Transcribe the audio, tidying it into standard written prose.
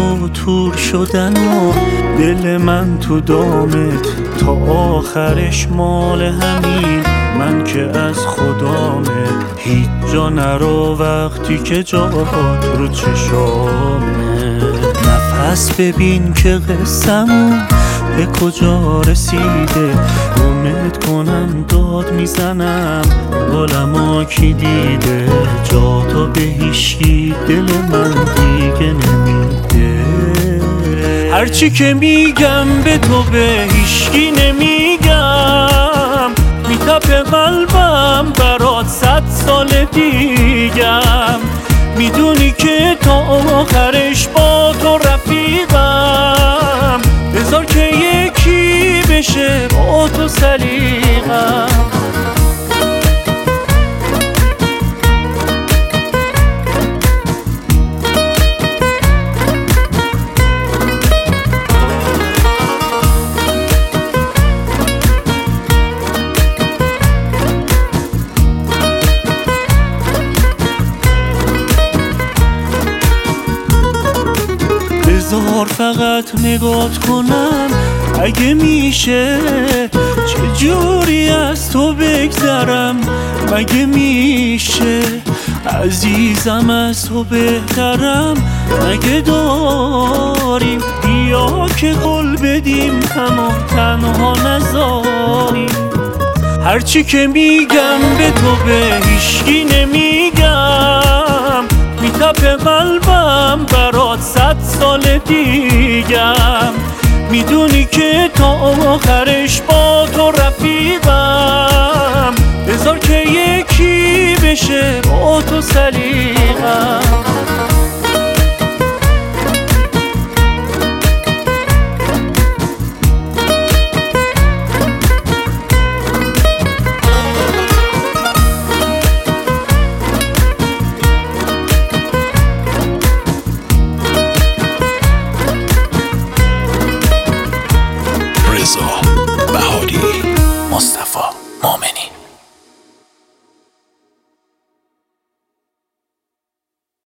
و تور شدن و دل من تو دامت تا آخرش مال همین من که از خدامه. هیچ جا نرو وقتی که جات رو چشامه. نفس ببین که قصه‌مون به کجا رسیده. امید کنم داد میزنم عالم‌ها کی دیده. جا تو به هیچکی دل من دیگه نمیده. هرچی که میگم به تو به هیچکی نمیگم. میتپه قلبم برات 100 سال دیگم. میدونی که تا آخرش با تو رفیقم. بذار که یکی بشه با تو سلیقم. بذار فقط نگات کنم اگه میشه. چجوری از تو بگذرم مگه میشه. عزیزم از تو بهترم مگه داریم. بیا که قول بدیم همو تنها نذاریم. هرچی که میگم به تو به هیچکی نمیگم. میتپه قلبم برات 100 سال دیگم. میدونی که تا آخرش با تو رفیقم. بذار که یکی بشه با تو سلیقم.